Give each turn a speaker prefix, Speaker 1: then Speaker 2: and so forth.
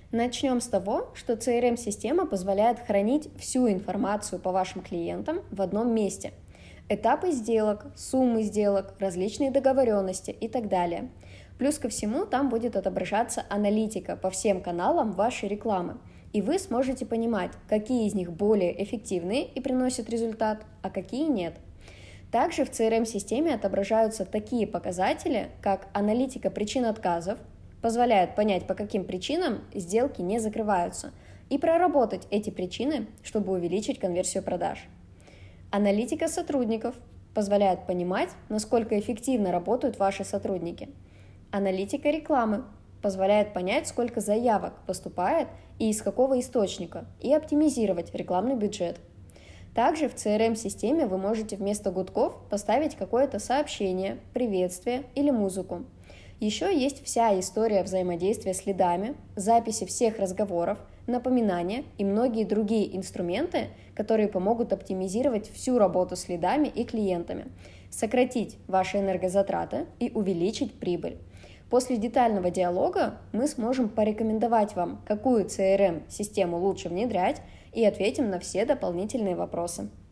Speaker 1: Начнем с того, что CRM-система позволяет хранить всю информацию по вашим клиентам в одном месте. Этапы сделок, суммы сделок, различные договоренности и так далее. Плюс ко всему там будет отображаться аналитика по всем каналам вашей рекламы, и вы сможете понимать, какие из них более эффективны и приносят результат, а какие нет. Также в CRM-системе отображаются такие показатели, как аналитика причин отказов, позволяет понять, по каким причинам сделки не закрываются, и проработать эти причины, чтобы увеличить конверсию продаж. Аналитика сотрудников позволяет понимать, насколько эффективно работают ваши сотрудники. Аналитика рекламы позволяет понять, сколько заявок поступает и из какого источника, и оптимизировать рекламный бюджет. Также в CRM-системе вы можете вместо гудков поставить какое-то сообщение, приветствие или музыку. Еще есть вся история взаимодействия с лидами, записи всех разговоров, напоминания и многие другие инструменты, которые помогут оптимизировать всю работу с лидами и клиентами, сократить ваши энергозатраты и увеличить прибыль. После детального диалога мы сможем порекомендовать вам, какую CRM-систему лучше внедрять, и ответим на все дополнительные вопросы.